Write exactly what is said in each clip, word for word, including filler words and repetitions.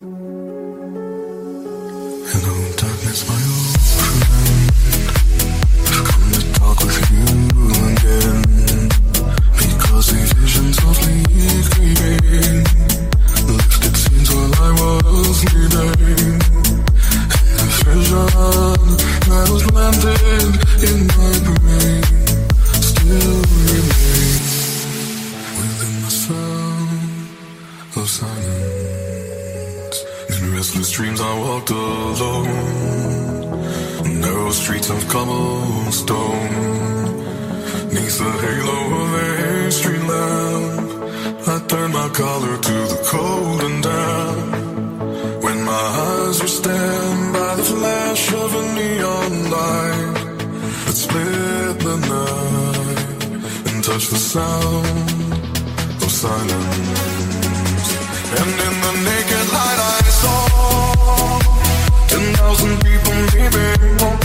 Hello, darkness, my old friend. I've come to talk with you again, because the vision softly creeping left its scenes while I was sleeping, and the treasure that was planted in my brain still remains within the sound of silence. In restless dreams I walked alone, narrow streets of cobblestone, neath the halo of a street lamp. I turned my collar to the cold and damp, when my eyes were stabbed by the flash of a neon light that split the night and touched the sound of silence. And in the naked light I saw ten thousand people leaving,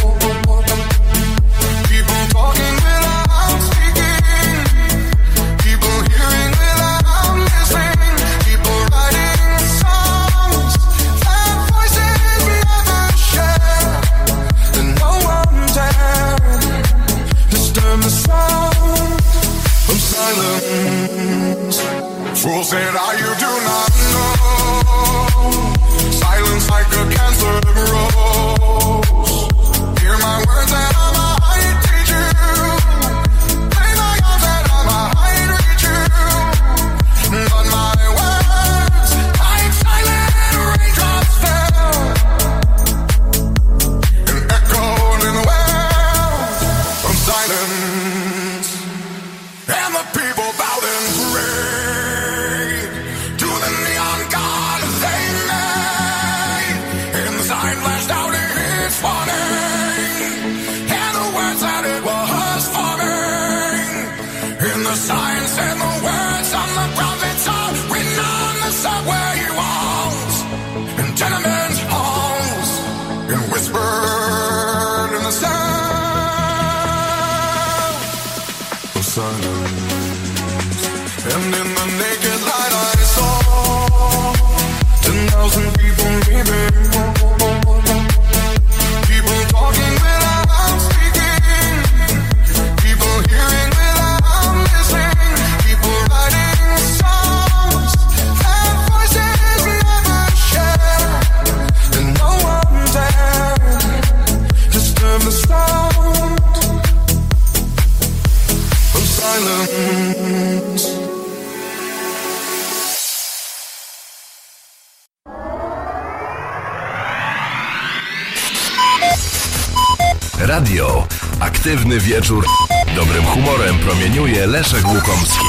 people talking without speaking, people hearing without listening, people writing songs that voices never share, and no one dared disturb the sound of silence. Fool said, "Ah, you do not know. Silence like a cancer grows. Hear my words and I might teach you. Play my arms and I might reach you. But my words, like silent raindrops fell and echoed in the wells of silence. And the people bowed and prayed to the neon god they made, and the sign flashed out its warning, and the words that it was forming, and the sign said the words on the prophets are written on the subway walls and tenement halls, and whispered in the sound of silence. And in the naked light I saw ten thousand people leaving, people talking without speaking, people hearing without listening, people writing songs that voices never share, and no one dared disturb the sound of silence. Radio. Aktywny wieczór. Dobrym humorem promieniuje Leszek Łukomski.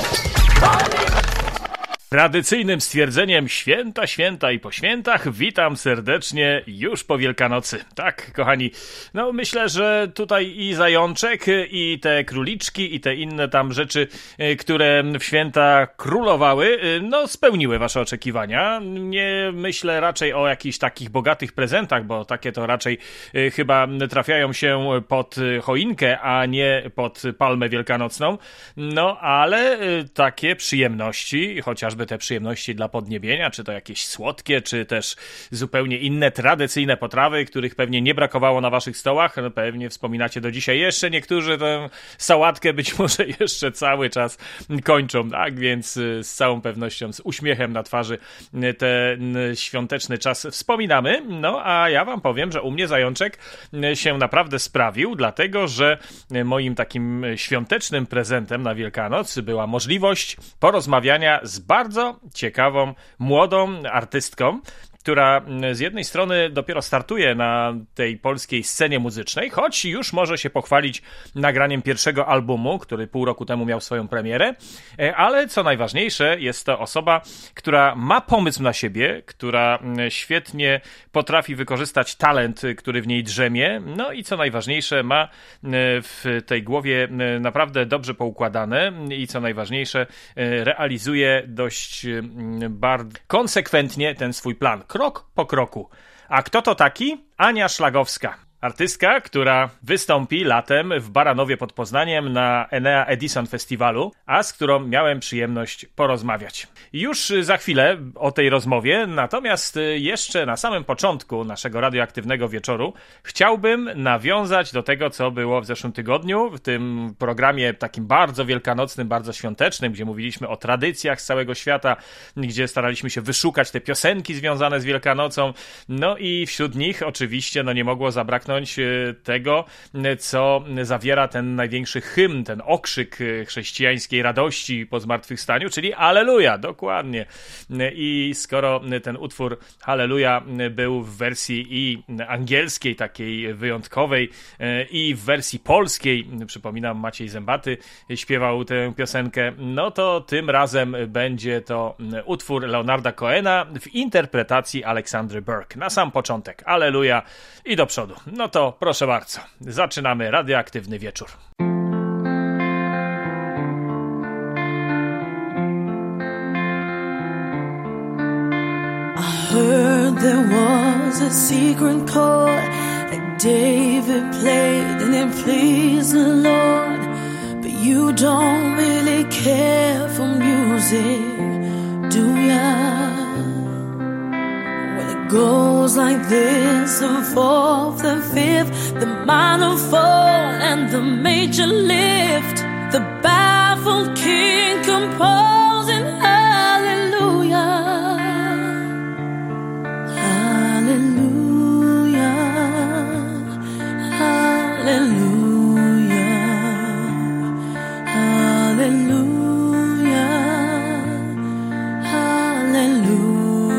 Tradycyjnym stwierdzeniem święta, święta i po świętach witam serdecznie już po Wielkanocy. Tak, kochani, no myślę, że tutaj i zajączek, i te króliczki, i te inne tam rzeczy, które w święta królowały, no spełniły wasze oczekiwania. Nie myślę raczej o jakichś takich bogatych prezentach, bo takie to raczej chyba trafiają się pod choinkę, a nie pod palmę wielkanocną. No, ale takie przyjemności, chociażby te przyjemności dla podniebienia, czy to jakieś słodkie, czy też zupełnie inne, tradycyjne potrawy, których pewnie nie brakowało na waszych stołach. No, pewnie wspominacie do dzisiaj jeszcze niektórzy tę sałatkę być może jeszcze cały czas kończą, tak? Więc z całą pewnością z uśmiechem na twarzy ten świąteczny czas wspominamy. No, a ja wam powiem, że u mnie zajączek się naprawdę sprawił, dlatego, że moim takim świątecznym prezentem na Wielkanoc była możliwość porozmawiania z bardzo ciekawą, młodą artystką, która z jednej strony dopiero startuje na tej polskiej scenie muzycznej, choć już może się pochwalić nagraniem pierwszego albumu, który pół roku temu miał swoją premierę, ale co najważniejsze, jest to osoba, która ma pomysł na siebie, która świetnie potrafi wykorzystać talent, który w niej drzemie, no i co najważniejsze, ma w tej głowie naprawdę dobrze poukładane i co najważniejsze, realizuje dość bardzo konsekwentnie ten swój plan. Krok po kroku. A kto to taki? Ania Szlagowska. Artystka, która wystąpi latem w Baranowie pod Poznaniem na Enea Edison Festiwalu, a z którą miałem przyjemność porozmawiać. Już za chwilę o tej rozmowie, natomiast jeszcze na samym początku naszego radioaktywnego wieczoru chciałbym nawiązać do tego, co było w zeszłym tygodniu, w tym programie takim bardzo wielkanocnym, bardzo świątecznym, gdzie mówiliśmy o tradycjach z całego świata, gdzie staraliśmy się wyszukać te piosenki związane z Wielkanocą, no i wśród nich oczywiście no nie mogło zabraknąć tego, co zawiera ten największy hymn, ten okrzyk chrześcijańskiej radości po zmartwychwstaniu, czyli Alleluja, dokładnie. I skoro ten utwór Halleluja był w wersji i angielskiej, takiej wyjątkowej, i w wersji polskiej, przypominam, Maciej Zębaty śpiewał tę piosenkę, no to tym razem będzie to utwór Leonarda Cohena w interpretacji Aleksandry Burke. Na sam początek Alleluja i do przodu. No to proszę bardzo, zaczynamy radioaktywny wieczór. I heard there was a secret chord that David played and it pleased the Lord. But you don't really care for music, do ya? Goes like this, the fourth, the fifth, the minor fall and the major lift. The baffled king composing hallelujah, hallelujah, hallelujah, hallelujah, hallelujah.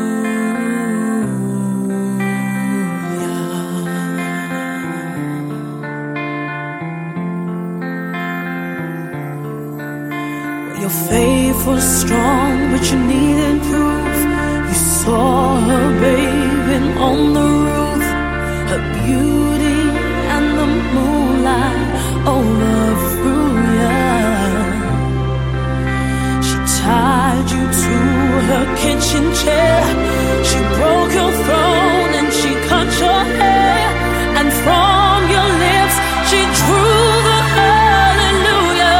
Your faith was strong, but you needed proof. You saw her bathing on the roof, her beauty and the moonlight overthrew ya. She tied you to her kitchen chair. She broke your throne and she cut your hair. And from your lips she drew the hallelujah.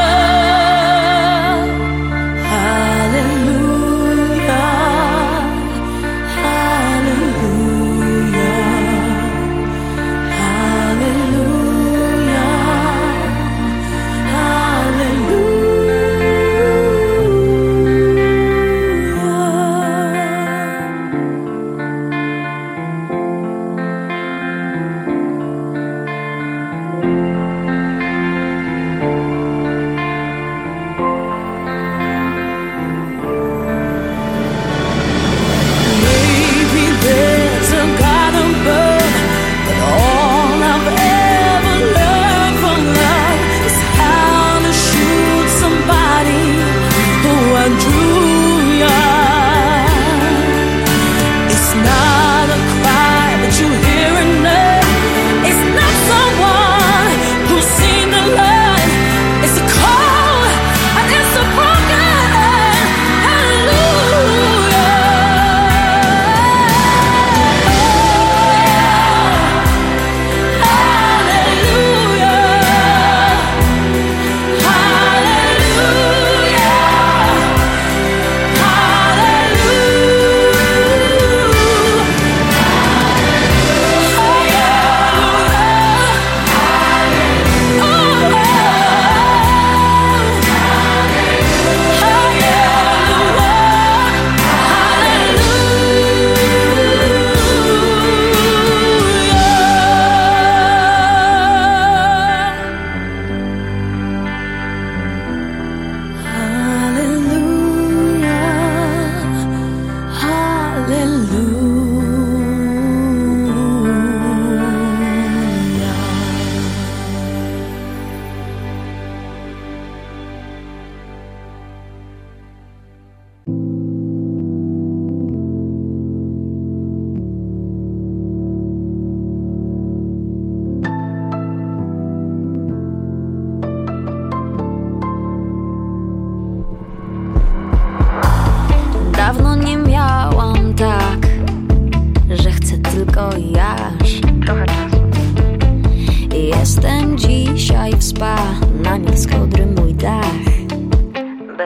Dawno nie miałam tak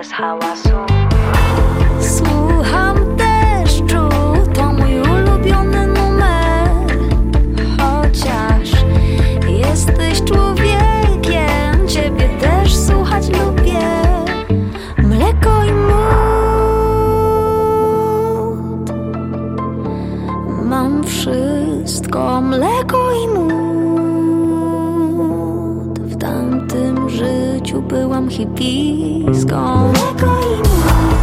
bez hałasu. Słucham deszczu, to mój ulubiony numer. Chociaż jesteś człowiekiem, ciebie też słuchać lubię. Mleko i mód, mam wszystko. Mleko i mód, w tamtym życiu byłam hipiską. Mleko i mód.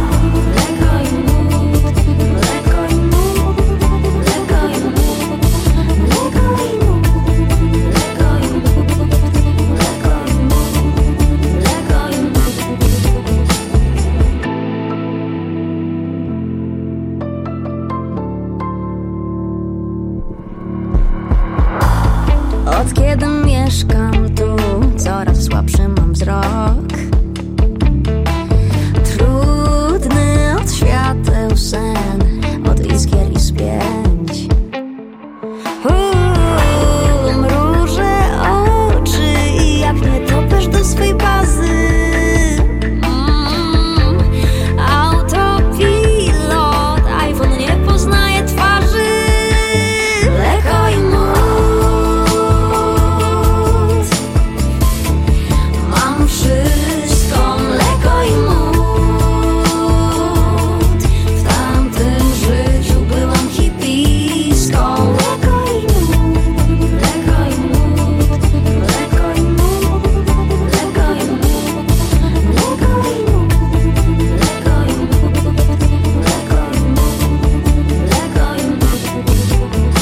Od kiedy mieszkam tu, coraz słabszy mam wzrok. Trudny od świateł sen, od iskier i spięć. Uuu, mrużę oczy i jak nie topesz do swej bazy. Mm, autopilot, iPhone nie poznaje twarzy. Mleko i mód, mam wszystko. Mleko i mód, w tamtym życiu byłam hipiską. Mleko i mód, mleko i mód, mleko i mód, mleko i mód, mleko i mód, mleko i mód, mleko i mód, mleko i mód.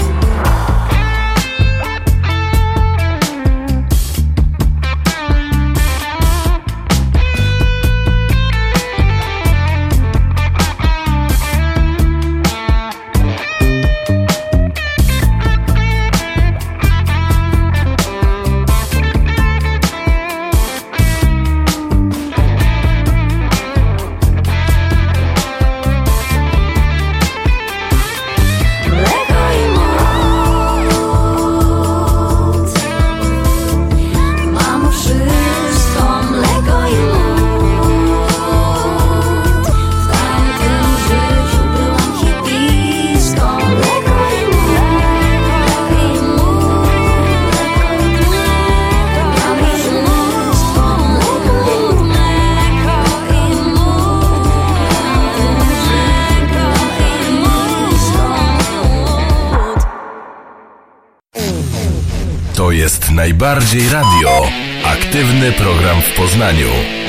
Mleko i mód, mam wszystko. Mleko i mód, w tamtym życiu byłam hipiską. Mleko i mód, mleko i mód, mam wszystko. Mleko i mód, mleko i mód, mleko i mód. To jest najbardziej radio. Aktywny program w Poznaniu.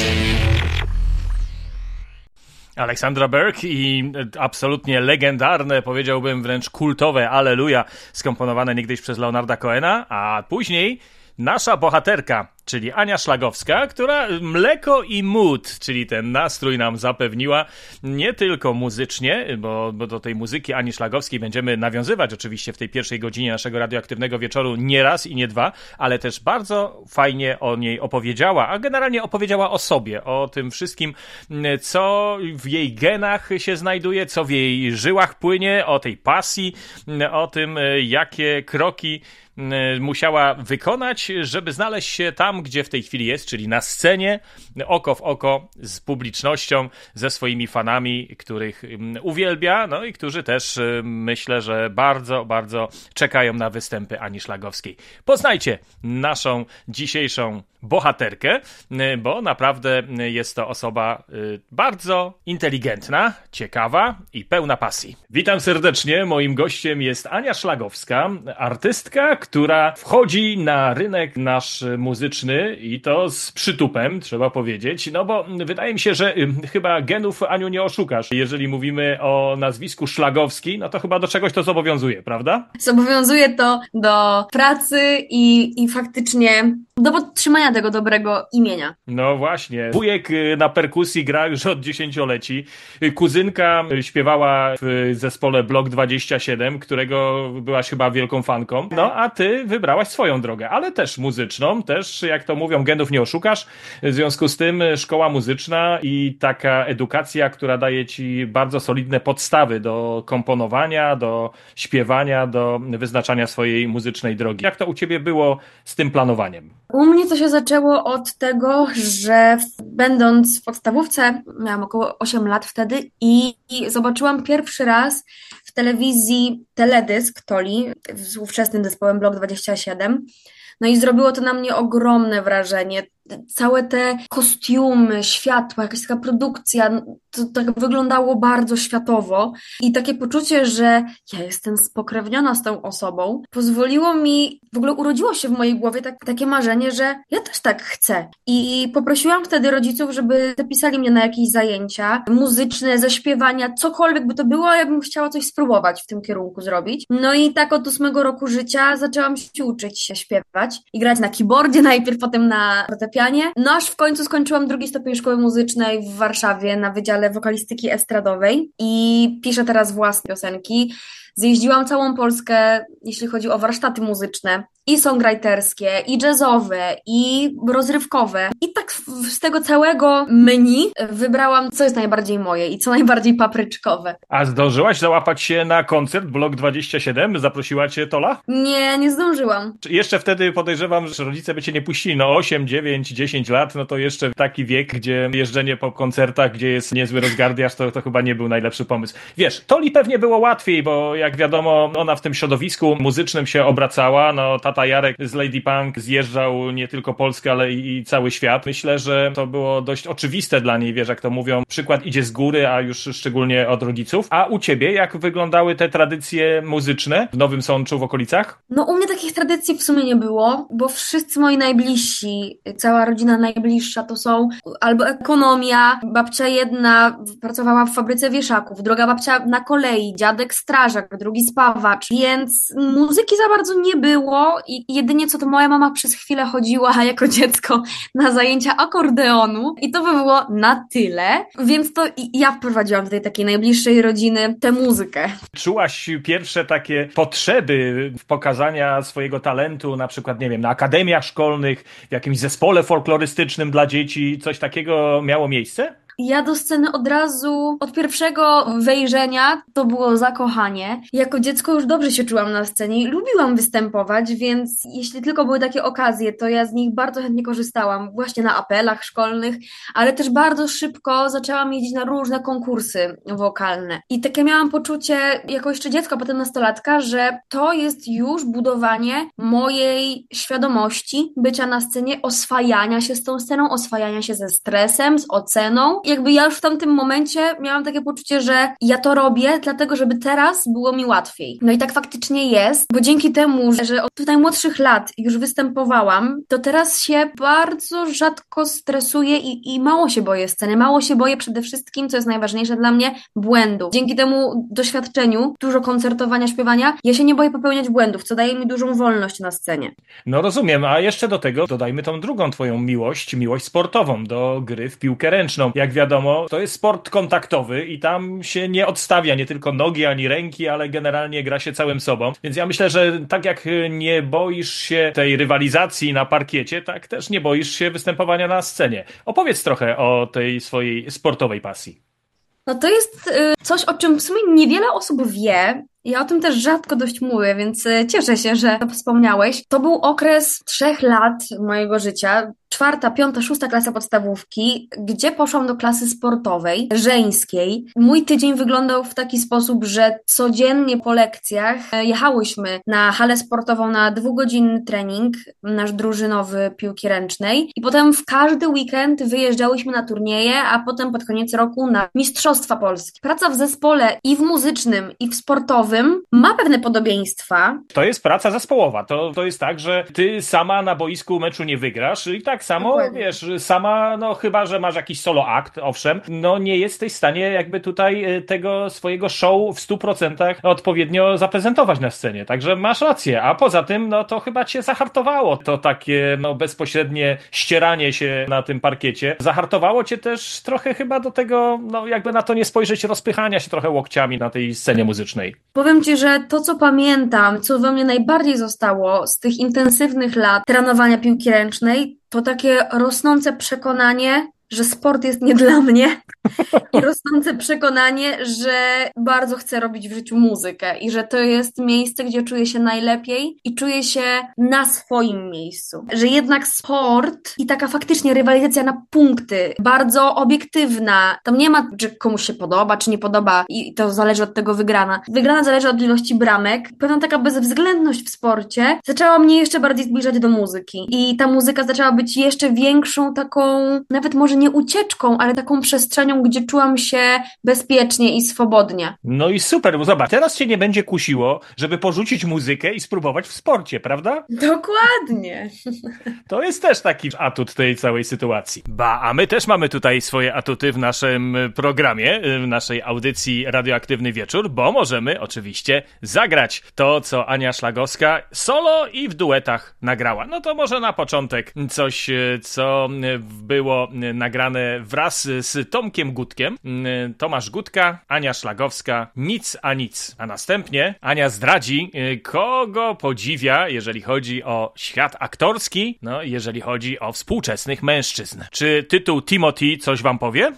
Aleksandra Berg i absolutnie legendarne, powiedziałbym wręcz kultowe Alleluja, skomponowane niegdyś przez Leonarda Cohena, a później nasza bohaterka, czyli Ania Szlagowska, która mleko i mód, czyli ten nastrój nam zapewniła nie tylko muzycznie, bo, bo do tej muzyki Ani Szlagowskiej będziemy nawiązywać oczywiście w tej pierwszej godzinie naszego radioaktywnego wieczoru nie raz i nie dwa, ale też bardzo fajnie o niej opowiedziała, a generalnie opowiedziała o sobie, o tym wszystkim, co w jej genach się znajduje, co w jej żyłach płynie, o tej pasji, o tym, jakie kroki musiała wykonać, żeby znaleźć się tam, gdzie w tej chwili jest, czyli na scenie, oko w oko z publicznością, ze swoimi fanami, których uwielbia, no i którzy też myślę, że bardzo, bardzo czekają na występy Ani Szlagowskiej. Poznajcie naszą dzisiejszą bohaterkę, bo naprawdę jest to osoba bardzo inteligentna, ciekawa i pełna pasji. Witam serdecznie, moim gościem jest Ania Szlagowska, artystka, która wchodzi na rynek nasz muzyczny i to z przytupem, trzeba powiedzieć, no bo wydaje mi się, że chyba genów, Aniu, nie oszukasz. Jeżeli mówimy o nazwisku Szlagowski, no to chyba do czegoś to zobowiązuje, prawda? Zobowiązuje to do pracy i, i faktycznie do podtrzymania tego dobrego imienia. No właśnie. Wujek na perkusji gra już od dziesięcioleci. Kuzynka śpiewała w zespole Blok dwadzieścia siedem, którego byłaś chyba wielką fanką. No a ty wybrałaś swoją drogę, ale też muzyczną, też jak to mówią, genów nie oszukasz. W związku z tym szkoła muzyczna i taka edukacja, która daje ci bardzo solidne podstawy do komponowania, do śpiewania, do wyznaczania swojej muzycznej drogi. Jak to u ciebie było z tym planowaniem? U mnie to się zaczęło od tego, że będąc w podstawówce, miałam około osiem lat wtedy i zobaczyłam pierwszy raz w telewizji teledysk Toli z ówczesnym zespołem Blok dwadzieścia siedem. No i zrobiło to na mnie ogromne wrażenie. Całe te kostiumy, światła, jakaś taka produkcja, to tak wyglądało bardzo światowo i takie poczucie, że ja jestem spokrewniona z tą osobą, pozwoliło mi, w ogóle urodziło się w mojej głowie tak, takie marzenie, że ja też tak chcę. I poprosiłam wtedy rodziców, żeby zapisali mnie na jakieś zajęcia muzyczne, zaśpiewania, cokolwiek by to było, ja bym chciała coś spróbować w tym kierunku zrobić. No i tak od ósmego roku życia zaczęłam się uczyć się śpiewać i grać na keyboardzie najpierw, potem na fortepianie. No aż w końcu skończyłam drugi stopień szkoły muzycznej w Warszawie na Wydziale Wokalistyki Estradowej i piszę teraz własne piosenki. Zjeździłam całą Polskę, jeśli chodzi o warsztaty muzyczne, i songwriterskie, i jazzowe, i rozrywkowe. I tak z tego całego menu wybrałam, co jest najbardziej moje i co najbardziej papryczkowe. A zdążyłaś załapać się na koncert Blok dwadzieścia siedem? Zaprosiła cię Tola? Nie, nie zdążyłam. Jeszcze wtedy podejrzewam, że rodzice by cię nie puścili. No osiem, dziewięć, dziesięć lat, no to jeszcze taki wiek, gdzie jeżdżenie po koncertach, gdzie jest niezły rozgardiaż, to, to chyba nie był najlepszy pomysł. Wiesz, Toli pewnie było łatwiej, bo jak wiadomo, ona w tym środowisku muzycznym się obracała, no tata Jarek z Lady Punk zjeżdżał nie tylko Polskę, ale i, i cały świat. Myślę, że to było dość oczywiste dla niej, wiesz, jak to mówią, przykład idzie z góry, a już szczególnie od rodziców. A u ciebie, jak wyglądały te tradycje muzyczne w Nowym Sączu, w okolicach? No u mnie takich tradycji w sumie nie było, bo wszyscy moi najbliżsi, cała rodzina najbliższa to są albo ekonomia, babcia jedna pracowała w fabryce wieszaków, druga babcia na kolei, dziadek strażak, drugi spawacz, więc muzyki za bardzo nie było i jedynie co to moja mama przez chwilę chodziła jako dziecko na zajęcia akordeonu i to by było na tyle, więc to ja wprowadziłam do tej takiej najbliższej rodziny tę muzykę. Czułaś pierwsze takie potrzeby pokazania swojego talentu, na przykład, nie wiem, na akademiach szkolnych, w jakimś zespole folklorystycznym dla dzieci, coś takiego miało miejsce? Ja do sceny od razu, od pierwszego wejrzenia to było zakochanie. Jako dziecko już dobrze się czułam na scenie i lubiłam występować, więc jeśli tylko były takie okazje, to ja z nich bardzo chętnie korzystałam, właśnie na apelach szkolnych, ale też bardzo szybko zaczęłam jeździć na różne konkursy wokalne. I takie miałam poczucie, jako jeszcze dziecko, potem nastolatka, że to jest już budowanie mojej świadomości bycia na scenie, oswajania się z tą sceną, oswajania się ze stresem, z oceną. Jakby ja już w tamtym momencie miałam takie poczucie, że ja to robię, dlatego żeby teraz było mi łatwiej. No i tak faktycznie jest, bo dzięki temu, że od najmłodszych lat już występowałam, to teraz się bardzo rzadko stresuję i, i mało się boję sceny, mało się boję przede wszystkim, co jest najważniejsze dla mnie, błędów. Dzięki temu doświadczeniu, dużo koncertowania, śpiewania, ja się nie boję popełniać błędów, co daje mi dużą wolność na scenie. No rozumiem, a jeszcze do tego dodajmy tą drugą twoją miłość, miłość sportową do gry w piłkę ręczną. Jak wiadomo, to jest sport kontaktowy i tam się nie odstawia nie tylko nogi ani ręki, ale generalnie gra się całym sobą. Więc ja myślę, że tak jak nie boisz się tej rywalizacji na parkiecie, tak też nie boisz się występowania na scenie. Opowiedz trochę o tej swojej sportowej pasji. No to jest y, coś, o czym w sumie niewiele osób wie. Ja o tym też rzadko dość mówię, więc cieszę się, że to wspomniałeś. To był okres trzech lat mojego życia, czwarta, piąta, szósta klasa podstawówki, gdzie poszłam do klasy sportowej, żeńskiej. Mój tydzień wyglądał w taki sposób, że codziennie po lekcjach jechałyśmy na halę sportową na dwugodzinny trening, nasz drużynowy piłki ręcznej i potem w każdy weekend wyjeżdżałyśmy na turnieje, a potem pod koniec roku na Mistrzostwa Polski. Praca w zespole i w muzycznym, i w sportowym ma pewne podobieństwa. To jest praca zespołowa. To, to jest tak, że ty sama na boisku meczu nie wygrasz i tak samo, dokładnie. Wiesz, sama, no chyba, że masz jakiś solo akt, owszem, no nie jesteś w stanie jakby tutaj tego swojego show w stu procentach odpowiednio zaprezentować na scenie. Także masz rację. A poza tym, no to chyba cię zahartowało to takie, no bezpośrednie ścieranie się na tym parkiecie. Zahartowało cię też trochę chyba do tego, no jakby na to nie spojrzeć, rozpychania się trochę łokciami na tej scenie muzycznej. Powiem ci, że to, co pamiętam, co we mnie najbardziej zostało z tych intensywnych lat trenowania piłki ręcznej, to takie rosnące przekonanie, że sport jest nie dla mnie i rosnące przekonanie, że bardzo chcę robić w życiu muzykę i że to jest miejsce, gdzie czuję się najlepiej i czuję się na swoim miejscu. Że jednak sport i taka faktycznie rywalizacja na punkty, bardzo obiektywna, tam nie ma, czy komuś się podoba, czy nie podoba i to zależy od tego wygrana. Wygrana zależy od ilości bramek. Pewna taka bezwzględność w sporcie zaczęła mnie jeszcze bardziej zbliżać do muzyki i ta muzyka zaczęła być jeszcze większą taką, nawet może nie ucieczką, ale taką przestrzenią, gdzie czułam się bezpiecznie i swobodnie. No i super, bo zobacz, teraz cię nie będzie kusiło, żeby porzucić muzykę i spróbować w sporcie, prawda? Dokładnie. To jest też taki atut tej całej sytuacji. Ba, a my też mamy tutaj swoje atuty w naszym programie, w naszej audycji Radioaktywny Wieczór, bo możemy oczywiście zagrać to, co Ania Szlagowska solo i w duetach nagrała. No to może na początek coś, co było nagrane wraz z Tomkiem Gutkiem. Tomasz Gutka, Ania Szlagowska, Nic a nic. A następnie Ania zdradzi, kogo podziwia, jeżeli chodzi o świat aktorski, no jeżeli chodzi o współczesnych mężczyzn. Czy tytuł Timothy coś wam powie?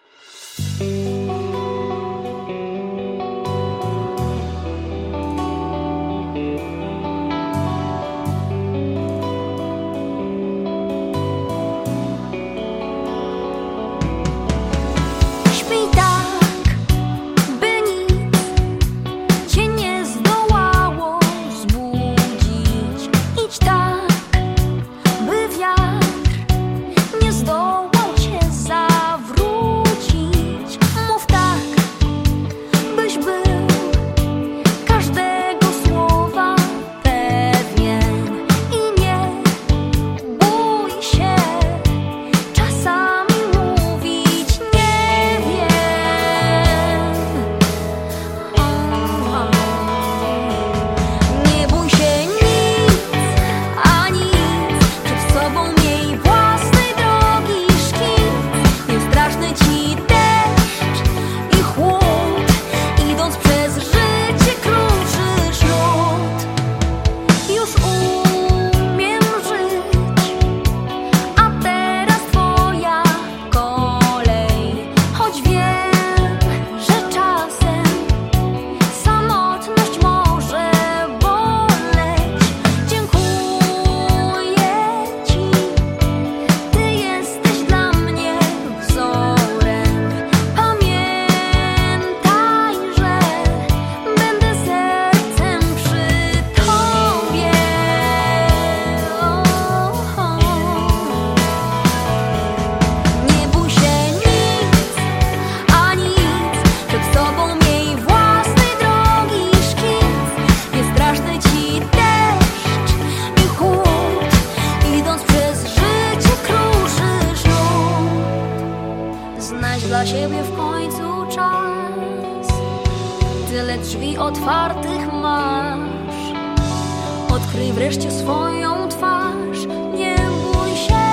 dla siebie w końcu czas. Tyle drzwi otwartych masz. Odkryj wreszcie swoją twarz. Nie bój się.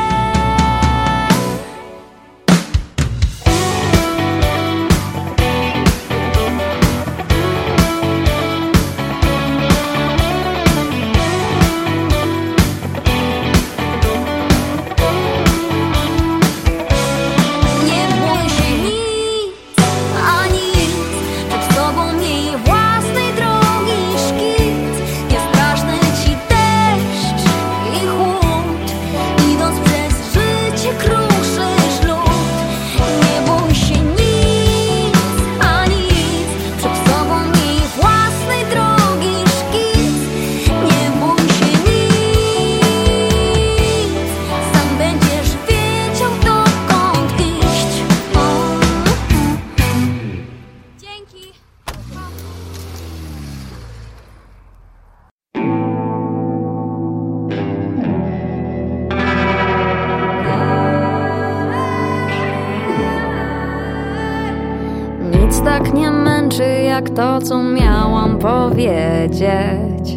Tak nie męczy jak to, co miałam powiedzieć.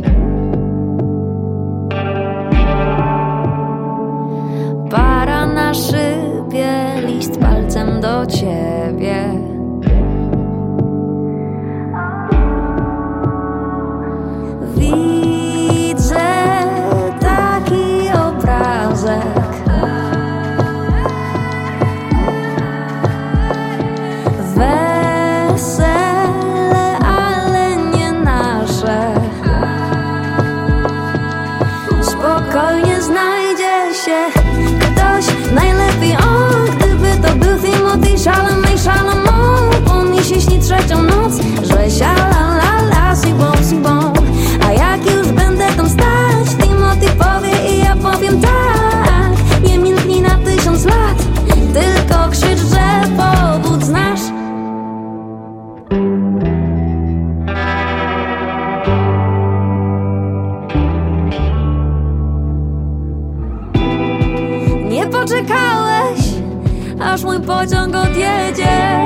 Para na szybie, list palcem do ciebie. Widzę taki obrazek. aż mój pociąg odjedzie.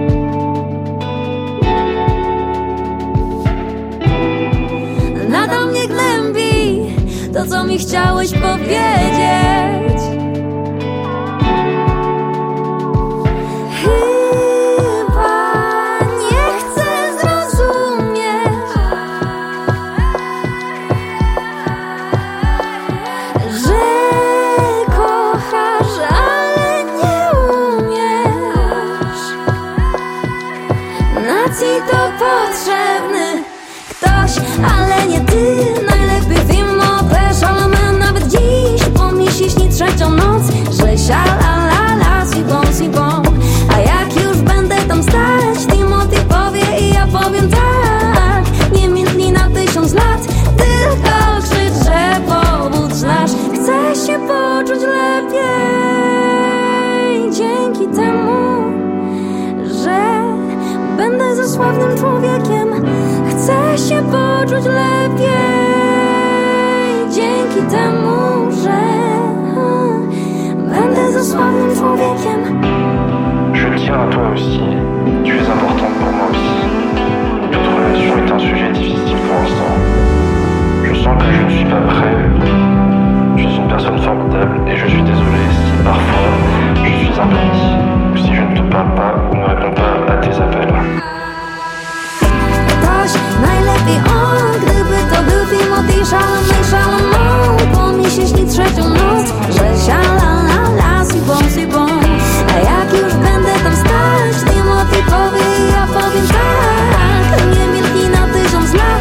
Nadal mnie gnębi to, co mi chciałeś powiedzieć. Chyba nie chcę zrozumieć, że kochasz, ale nie umiesz. Nacji to potrzebny ktoś, ale nie ty. Najlepiej film o Chalamet nawet dziś pomyśl, śni trzecią noc, że sialalala, sibon, sibon. A jak już będę tam stać, Timothy powie i ja powiem tak. Nie milknij na tysiąc lat, tylko krzycz, że powód znasz. Chcę się poczuć lepiej dzięki temu, że będę ze sławnym człowiekiem. Chcę się poczuć lepiej dzięki temu, że będę ze sławnym człowiekiem. Je tiens à toi aussi. Tu es importante pour moi aussi. Toute relation est un sujet difficile pour l'instant. Je sens que je ne suis pas prêt. Je suis une personne formidable et je suis désolé si parfois je suis impoli ou si je ne te parle pas ou ne réponds pas à tes appels. Najlepiej on, gdyby to był Timothy Chalamet, Chalamet. Pomyśl, śni trzecią noc, że sialalala, sibon, sibon. A jak już będę tam stać, Timothy powie i ja powiem tak. Nie milknij na tysiąc lat,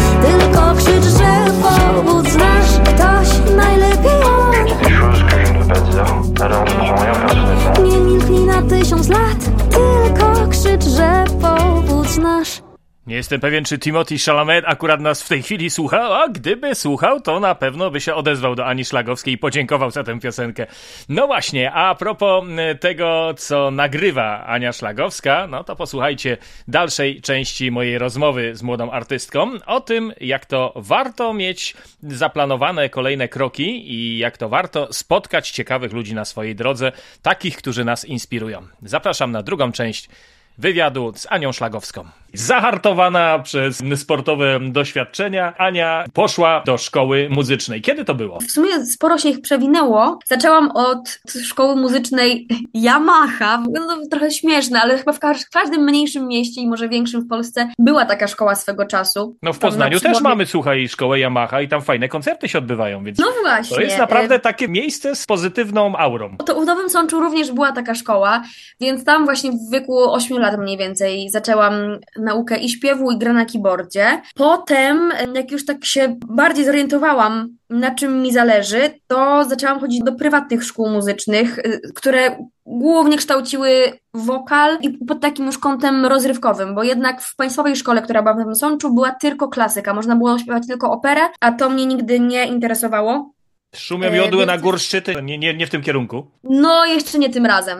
tylko krzycz, że powód znasz. Ktoś, najlepiej on. Je dis des choses que je ne veux pas dire, alors ne prends rien personnellement. Nie milknij na tysiąc lat, tylko krzycz, że powód znasz. Nie jestem pewien, czy Timothy Chalamet akurat nas w tej chwili słuchał, a gdyby słuchał, to na pewno by się odezwał do Ani Szlagowskiej i podziękował za tę piosenkę. No właśnie, a propos tego, co nagrywa Ania Szlagowska, no to posłuchajcie dalszej części mojej rozmowy z młodą artystką o tym, jak to warto mieć zaplanowane kolejne kroki i jak to warto spotkać ciekawych ludzi na swojej drodze, takich, którzy nas inspirują. Zapraszam na drugą część wywiadu z Anią Szlagowską. Zahartowana przez sportowe doświadczenia, Ania poszła do szkoły muzycznej. Kiedy to było? W sumie sporo się ich przewinęło. Zaczęłam od szkoły muzycznej Yamaha. No to trochę śmieszne, ale chyba w każdym mniejszym mieście i może większym w Polsce była taka szkoła swego czasu. No w Poznaniu też mamy, słuchaj, szkołę Yamaha i tam fajne koncerty się odbywają, więc no właśnie. To jest naprawdę takie miejsce z pozytywną aurą. To w Nowym Sączu również była taka szkoła, więc tam właśnie w wieku ośmiu lat mniej więcej zaczęłam naukę i śpiewu, i gra na keyboardzie. Potem, jak już tak się bardziej zorientowałam, na czym mi zależy, to zaczęłam chodzić do prywatnych szkół muzycznych, które głównie kształciły wokal i pod takim już kątem rozrywkowym, bo jednak w państwowej szkole, która była w Nowym Sączu, była tylko klasyka, można było śpiewać tylko operę, a to mnie nigdy nie interesowało. Szumią jodły e, na gór szczyty, nie, nie, nie w tym kierunku. No, jeszcze nie tym razem.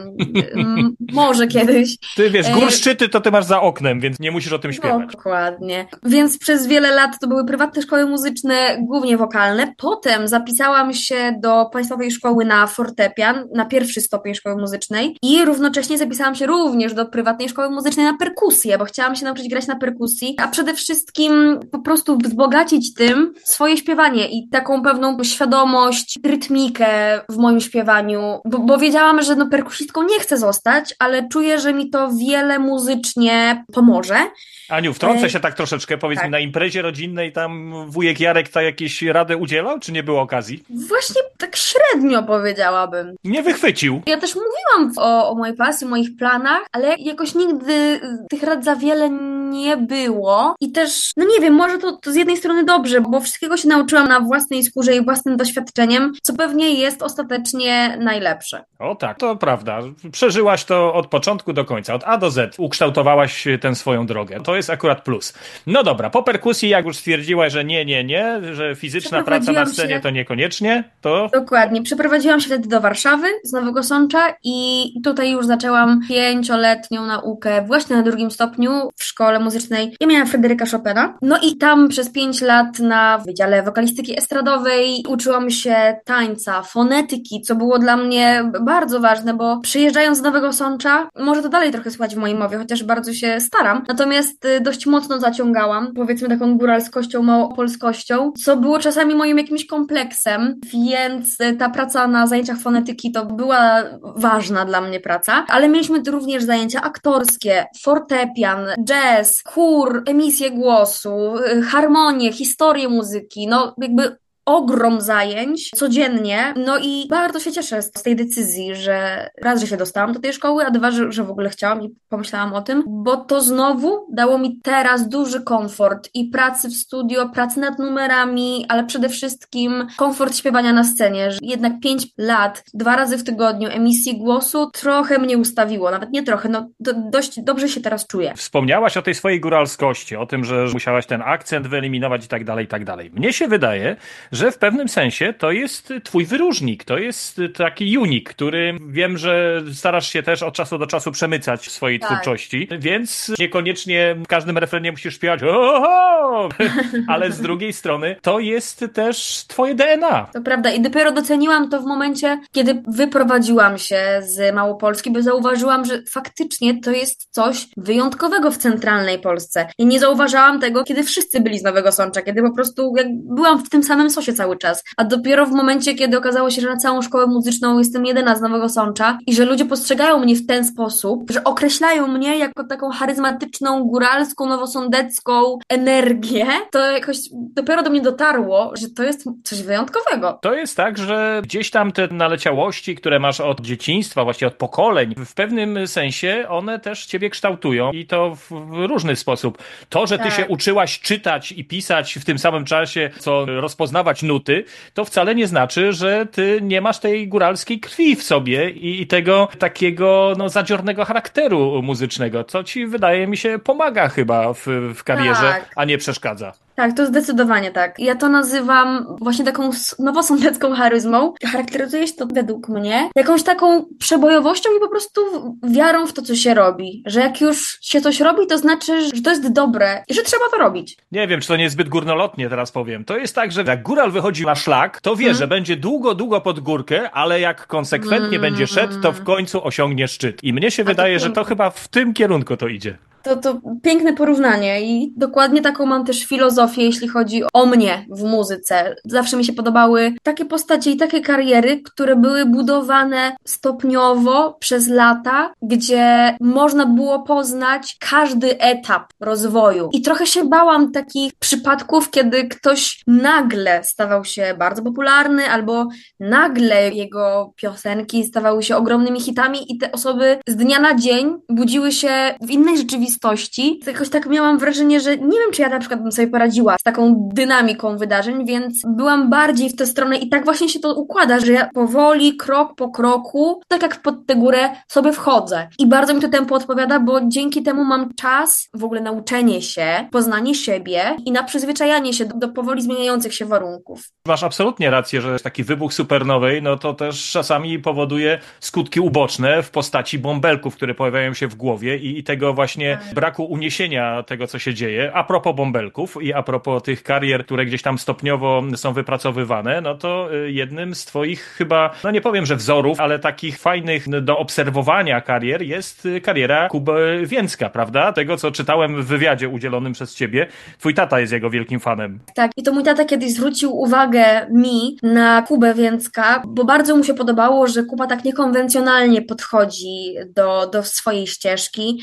M- może kiedyś. Ty wiesz, gór szczyty to ty masz za oknem, więc nie musisz o tym śpiewać. Dokładnie. Więc przez wiele lat to były prywatne szkoły muzyczne, głównie wokalne. Potem zapisałam się do Państwowej Szkoły na fortepian, na pierwszy stopień szkoły muzycznej i równocześnie zapisałam się również do prywatnej szkoły muzycznej na perkusję, bo chciałam się nauczyć grać na perkusji, a przede wszystkim po prostu wzbogacić tym swoje śpiewanie i taką pewną świadomość, rytmikę w moim śpiewaniu, bo, bo wiedziałam, że no perkusistką nie chcę zostać, ale czuję, że mi to wiele muzycznie pomoże. Aniu, wtrącę się tak troszeczkę, powiedz tak. mi, na imprezie rodzinnej tam wujek Jarek ta jakieś radę udzielał, czy nie było okazji? Właśnie tak średnio powiedziałabym. Nie wychwycił. Ja też mówiłam o, o mojej pasji, moich planach, ale jakoś nigdy tych rad za wiele nie było i też, no nie wiem, może to, to z jednej strony dobrze, bo wszystkiego się nauczyłam na własnej skórze i własnym doświadczeniem, co pewnie jest ostatecznie najlepsze. O tak, to prawda. Przeżyłaś to od początku do końca, od A do Z. Ukształtowałaś tę swoją drogę. To jest akurat plus. No dobra, po perkusji, jak już stwierdziłaś, że nie, nie, nie, że fizyczna praca na scenie się... to niekoniecznie, to... Dokładnie. Przeprowadziłam się wtedy do Warszawy z Nowego Sącza i tutaj już zaczęłam pięcioletnią naukę właśnie na drugim stopniu w szkole muzycznej imienia Fryderyka Chopina. No i tam przez pięć lat na Wydziale Wokalistyki Estradowej uczyłam się się tańca, fonetyki, co było dla mnie bardzo ważne, bo przyjeżdżając z Nowego Sącza, może to dalej trochę słychać w mojej mowie, chociaż bardzo się staram, natomiast dość mocno zaciągałam, powiedzmy taką góralskością, małopolskością, co było czasami moim jakimś kompleksem, więc ta praca na zajęciach fonetyki to była ważna dla mnie praca, ale mieliśmy również zajęcia aktorskie, fortepian, jazz, chór, emisję głosu, harmonię, historię muzyki, no jakby ogrom zajęć codziennie, no i bardzo się cieszę z tej decyzji, że raz, że się dostałam do tej szkoły, a dwa, że, że w ogóle chciałam i pomyślałam o tym, bo to znowu dało mi teraz duży komfort i pracy w studio, pracy nad numerami, ale przede wszystkim komfort śpiewania na scenie, że jednak pięć lat, dwa razy w tygodniu emisji głosu trochę mnie ustawiło, nawet nie trochę, no do, dość dobrze się teraz czuję. Wspomniałaś o tej swojej góralskości, o tym, że musiałaś ten akcent wyeliminować i tak dalej, i tak dalej. Mnie się wydaje, że w pewnym sensie to jest twój wyróżnik, to jest taki unik, który wiem, że starasz się też od czasu do czasu przemycać w swojej tak. twórczości, więc niekoniecznie w każdym refrenie musisz śpiewać oho, ale z drugiej strony to jest też twoje D N A. To prawda i dopiero doceniłam to w momencie, kiedy wyprowadziłam się z Małopolski, bo zauważyłam, że faktycznie to jest coś wyjątkowego w centralnej Polsce. I nie zauważałam tego, kiedy wszyscy byli z Nowego Sącza, kiedy po prostu jak byłam w tym samym sosie cały czas. A dopiero w momencie, kiedy okazało się, że na całą szkołę muzyczną jestem jedyna z Nowego Sącza i że ludzie postrzegają mnie w ten sposób, że określają mnie jako taką charyzmatyczną, góralską, nowosądecką energię, to jakoś dopiero do mnie dotarło, że to jest coś wyjątkowego. To jest tak, że gdzieś tam te naleciałości, które masz od dzieciństwa, właściwie od pokoleń, w pewnym sensie one też ciebie kształtują i to w różny sposób. To, że ty tak. się uczyłaś czytać i pisać w tym samym czasie, co rozpoznawać nuty, to wcale nie znaczy, że ty nie masz tej góralskiej krwi w sobie i, i tego takiego no, zadziornego charakteru muzycznego, co ci wydaje mi się pomaga chyba w, w karierze, tak. a nie przeszkadza. Tak, to zdecydowanie tak. Ja to nazywam właśnie taką nowosądecką charyzmą. Charakteryzuje się to według mnie jakąś taką przebojowością i po prostu wiarą w to, co się robi. Że jak już się coś robi, to znaczy, że to jest dobre i że trzeba to robić. Nie wiem, czy to nie jest zbyt górnolotnie teraz powiem. To jest tak, że jak góral wychodzi na szlak, to wie, hmm. że będzie długo, długo pod górkę, ale jak konsekwentnie hmm. będzie szedł, to w końcu osiągnie szczyt. I mnie się A wydaje, to że to chyba w tym kierunku to idzie. To, to piękne porównanie i dokładnie taką mam też filozofię, jeśli chodzi o mnie w muzyce. Zawsze mi się podobały takie postacie i takie kariery, które były budowane stopniowo przez lata, gdzie można było poznać każdy etap rozwoju. I trochę się bałam takich przypadków, kiedy ktoś nagle stawał się bardzo popularny albo nagle jego piosenki stawały się ogromnymi hitami i te osoby z dnia na dzień budziły się w innej rzeczywistości. To jakoś tak miałam wrażenie, że nie wiem, czy ja na przykład bym sobie poradziła z taką dynamiką wydarzeń, więc byłam bardziej w tę stronę i tak właśnie się to układa, że ja powoli, krok po kroku, tak jak pod tę górę sobie wchodzę. I bardzo mi to tempo odpowiada, bo dzięki temu mam czas w ogóle nauczenie się, poznanie siebie i na przyzwyczajanie się do, do powoli zmieniających się warunków. Masz absolutnie rację, że taki wybuch supernowej, no to też czasami powoduje skutki uboczne w postaci bąbelków, które pojawiają się w głowie i, i tego właśnie braku uniesienia tego, co się dzieje. A propos bąbelków i a propos tych karier, które gdzieś tam stopniowo są wypracowywane, no to jednym z twoich chyba, no nie powiem, że wzorów, ale takich fajnych do obserwowania karier jest kariera Kuby Więcka, prawda? Tego, co czytałem w wywiadzie udzielonym przez ciebie. Twój tata jest jego wielkim fanem. Tak, i to mój tata kiedyś zwrócił uwagę mi na Kubę Więcka, bo bardzo mu się podobało, że Kuba tak niekonwencjonalnie podchodzi do, do swojej ścieżki,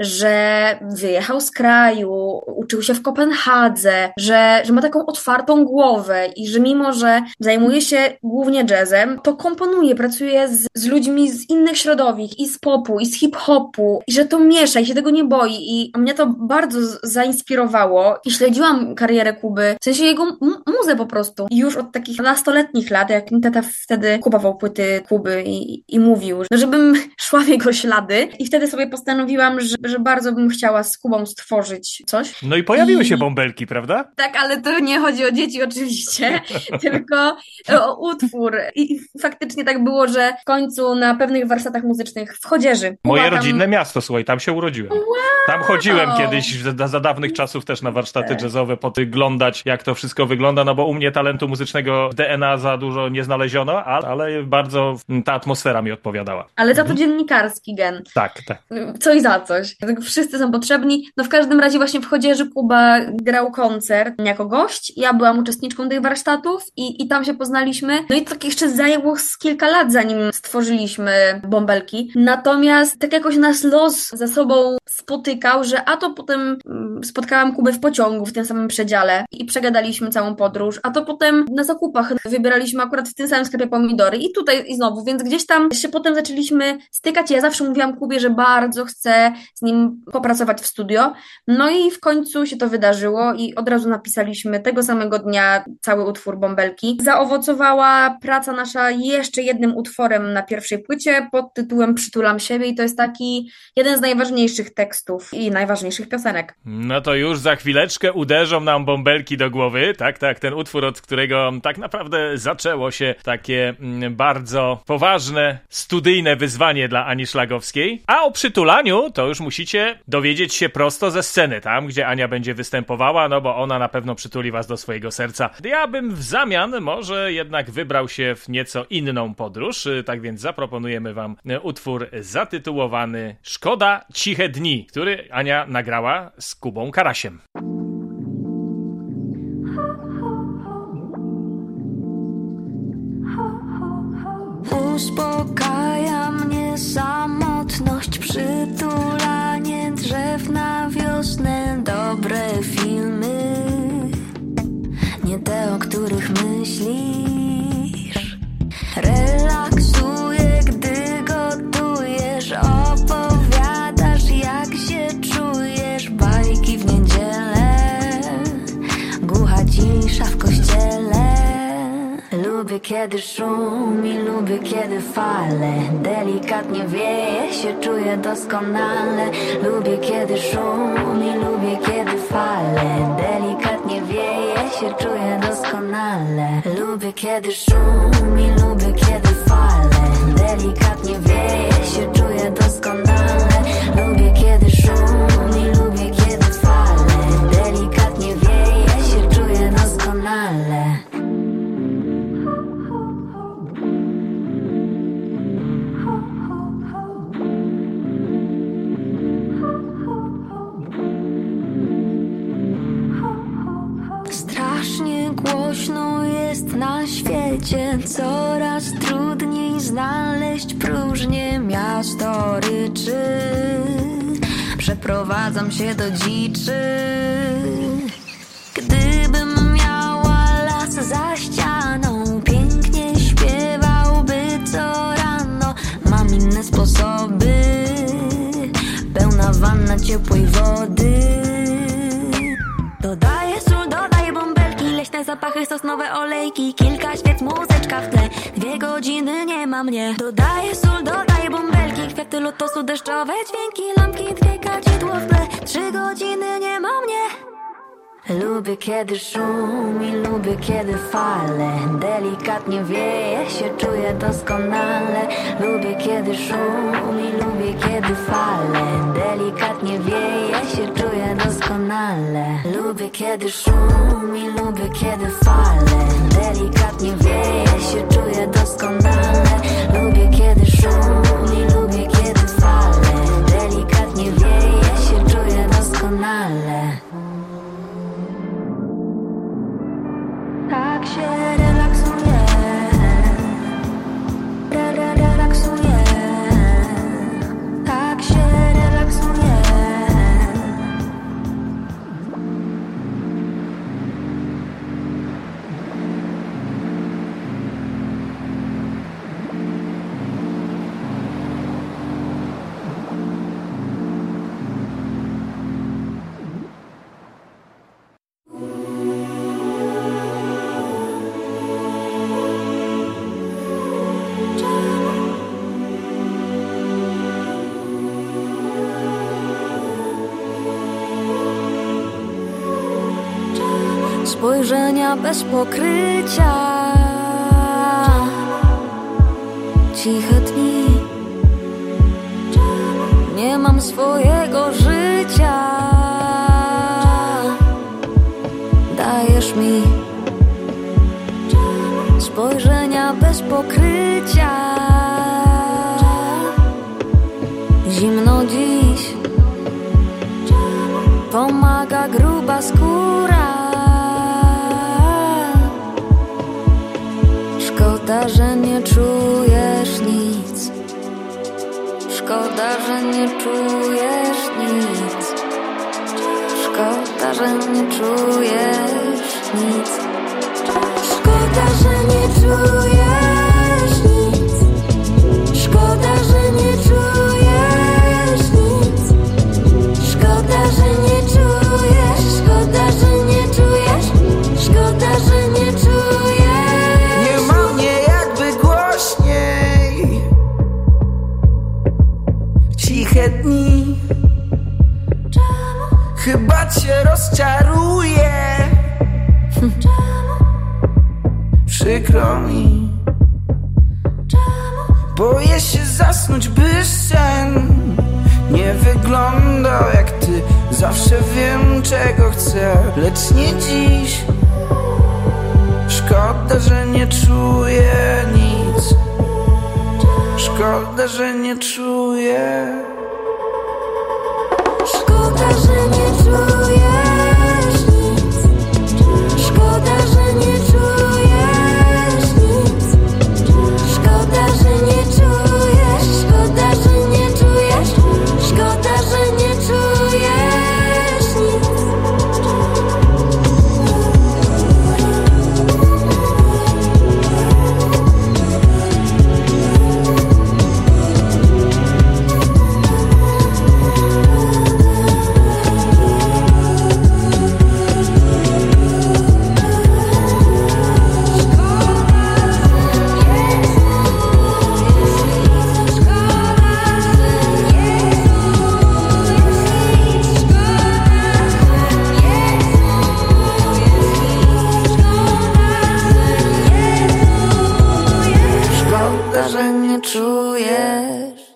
że wyjechał z kraju, uczył się w Kopenhadze, że, że ma taką otwartą głowę i że mimo, że zajmuje się głównie jazzem, to komponuje, pracuje z, z ludźmi z innych środowisk, i z popu, i z hip-hopu, i że to miesza i się tego nie boi. I mnie to bardzo zainspirowało i śledziłam karierę Kuby, w sensie jego m- muzę po prostu. I już od takich nastoletnich lat, jak mi tata wtedy kupował płyty Kuby i, i mówił, żebym szła w jego ślady i wtedy sobie postanowiłam, że, że bardzo bym chciała z Kubą stworzyć coś. No i pojawiły I... się bąbelki, prawda? Tak, ale to nie chodzi o dzieci oczywiście, tylko o utwór. I faktycznie tak było, że w końcu na pewnych warsztatach muzycznych w Chodzieży. Moje tam... rodzinne miasto, słuchaj, tam się urodziłem. Wow. Tam chodziłem kiedyś za, za dawnych czasów też na warsztaty jazzowe, podglądać jak to wszystko wygląda, no bo u mnie talentu muzycznego w D N A za dużo nie znaleziono, ale, ale bardzo ta atmosfera mi odpowiadała. Ale za to dziennikarski gen. Tak, tak. Coś za coś. Wszyscy są potrzebni. No w każdym razie właśnie w Chodzieży Kuba grał koncert jako gość. Ja byłam uczestniczką tych warsztatów i, i tam się poznaliśmy. No i to tak jeszcze zajęło z kilka lat, zanim stworzyliśmy bąbelki. Natomiast tak jakoś nas los ze sobą spotykał, że a to potem spotkałam Kubę w pociągu w tym samym przedziale i przegadaliśmy całą podróż, a to potem na zakupach wybieraliśmy akurat w tym samym sklepie pomidory i tutaj i znowu, więc gdzieś tam się potem zaczęliśmy stykać. Ja zawsze mówiłam Kubie, że bardzo chcę z nim popracować w studio. No i w końcu się to wydarzyło i od razu napisaliśmy tego samego dnia cały utwór Bąbelki. Zaowocowała praca nasza jeszcze jednym utworem na pierwszej płycie pod tytułem Przytulam siebie i to jest taki jeden z najważniejszych tekstów i najważniejszych piosenek. No to już za chwileczkę uderzą nam bąbelki do głowy. Tak, tak, ten utwór, od którego tak naprawdę zaczęło się takie mm, bardzo poważne, studyjne wyzwanie dla Ani Szlagowskiej. A o przytulaniu to już musicie dowiedzieć się prosto ze sceny, tam gdzie Ania będzie występowała, no bo ona na pewno przytuli was do swojego serca. Ja bym w zamian może jednak wybrał się w nieco inną podróż, tak więc zaproponujemy wam utwór zatytułowany Szkoda ciche dni, który Ania nagrała z Kubą Karasiem. Uspokaja mnie samotność, przytulanie drzew na wiosnę, dobre filmy, nie te, o których myślisz. Relaksuję, gdy gotujesz, opowiadasz jak się czujesz, bajki w niedzielę, głucha cisza w kościele. Lubię kiedy szumi, lubię kiedy fale, delikatnie wieje, się czuję doskonale. Lubię kiedy szumi, lubię kiedy fale, delikatnie wieje, się czuję doskonale. Lubię kiedy szumi, lubię kiedy fale, delikatnie wieje, się czuję doskonale. Lubię kiedy szumi, lubię kiedy fale, delikatnie wieje, się czuję doskonale. Strasznie głośno jest na świecie, coraz trudniej znaleźć próżnię, miasto ryczy, przeprowadzam się do dziczy. Gdybym miała las za ścianą, pięknie śpiewałby co rano. Mam inne sposoby, pełna wanna ciepłej wody. Dodaję sól, dodaję bąbelki, leśne zapachy, sosnowe olejki, kilka świec, muzyczka w tle, dwie godziny nie ma mnie. Dodaję sól, dodaję bąbelki, kwiaty lotosu, deszczowe dźwięki, lampki, dwie kadzidło w tle, trzy godziny nie ma mnie. Lubię kiedy szumi, lubię kiedy fale, delikatnie wieje, się czuję doskonale. Lubię kiedy szumi, lubię kiedy fale, delikatnie wieje, się czuję doskonale. Lubię kiedy szumi, lubię kiedy fale, delikatnie wieje, się czuję doskonale. Lubię kiedy szumi, lubię kiedy fale, delikatnie wieje, się czuję doskonale. Tak się relaksuję, re, re, relaksuję, tak się relaksuję. spojrzenia bez pokrycia, ciche dni, nie mam swojego życia, dajesz mi spojrzenia bez pokrycia, zimno dziś, pomaga gruba skóra. Szkoda, że nie czujesz nic. Szkoda, że nie czujesz nic. Szkoda, że nie czujesz nic. Szkoda, że nie czujesz nic. Szkoda, że nie czujesz nic. Szkoda, że nie czujesz. Szkoda, że nie czujesz. Szkoda, że nie czujesz. Nie ma mnie jakby głośniej. Ciche dni. Chyba cię rozczaruję. Przykro mi. Boję się zasnąć, by sen nie wyglądał jak ty. Zawsze wiem, czego chcę, lecz nie dziś. Szkoda, że nie czuję nic. Szkoda, że nie czuję. Szkoda, że nie czujesz nic. Szkoda, że nie czujesz nic. Szkoda, że nie czujesz. Szkoda, że nie czujesz. Szkoda, że nie czujesz nic. Szkoda, że nie czujesz.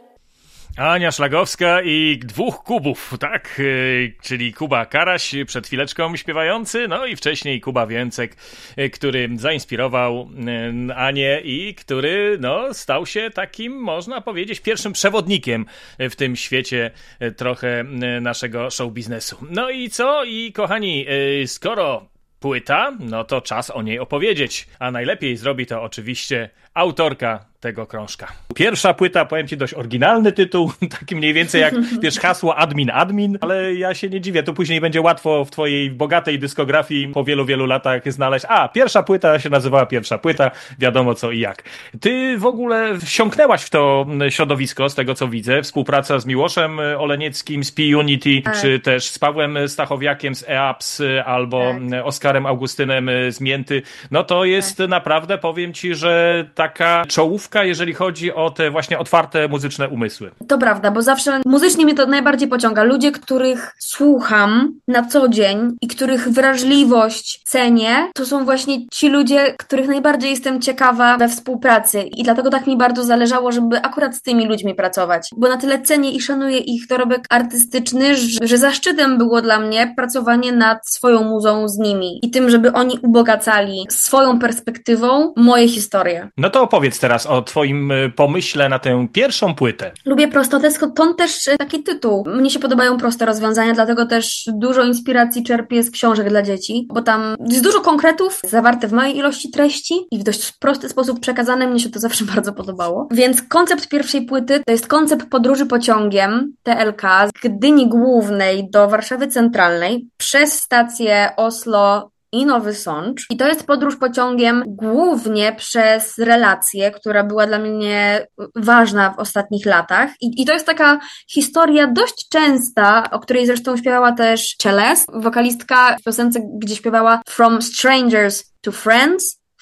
Ania Szlagowska i dwóch Kubów, tak? Yy, czyli Kuba Karaś, przed chwileczką śpiewający, no i wcześniej Kuba Więcek, yy, który zainspirował yy, Anię i który, no, stał się takim, można powiedzieć, pierwszym przewodnikiem w tym świecie yy, trochę yy, naszego show biznesu. No i co? I kochani, yy, skoro płyta, no to czas o niej opowiedzieć, a najlepiej zrobi to oczywiście autorka tego krążka. Pierwsza płyta, powiem ci, dość oryginalny tytuł, taki mniej więcej jak, wiesz, hasło admin, admin, ale ja się nie dziwię, to później będzie łatwo w twojej bogatej dyskografii po wielu, wielu latach znaleźć, a, pierwsza płyta się nazywała pierwsza płyta, wiadomo co i jak. Ty w ogóle wsiąknęłaś w to środowisko, z tego co widzę, współpraca z Miłoszem Olenieckim z P-Unity, tak, czy też z Pawłem Stachowiakiem z E A P S, albo tak, Oskarem Augustynem z Mięty, no to jest tak, naprawdę, powiem ci, że taka czołówka, jeżeli chodzi o te właśnie otwarte muzyczne umysły. To prawda, bo zawsze muzycznie mnie to najbardziej pociąga. Ludzie, których słucham na co dzień i których wrażliwość cenię, to są właśnie ci ludzie, których najbardziej jestem ciekawa we współpracy i dlatego tak mi bardzo zależało, żeby akurat z tymi ludźmi pracować, bo na tyle cenię i szanuję ich dorobek artystyczny, że, że zaszczytem było dla mnie pracowanie nad swoją muzą z nimi i tym, żeby oni ubogacali swoją perspektywą moje historie. No to opowiedz teraz o twoim pomyśle na tę pierwszą płytę. Lubię prostotę, stąd też taki tytuł. Mnie się podobają proste rozwiązania, dlatego też dużo inspiracji czerpię z książek dla dzieci, bo tam jest dużo konkretów zawarte w małej ilości treści i w dość prosty sposób przekazane. Mnie się to zawsze bardzo podobało. Więc koncept pierwszej płyty to jest koncept podróży pociągiem T L K z Gdyni Głównej do Warszawy Centralnej przez stację Oslo i Nowy Sącz. I to jest podróż pociągiem głównie przez relację, która była dla mnie ważna w ostatnich latach. I, i to jest taka historia dość częsta, o której zresztą śpiewała też Celeste, wokalistka w piosence, gdzie śpiewała From Strangers to Friends,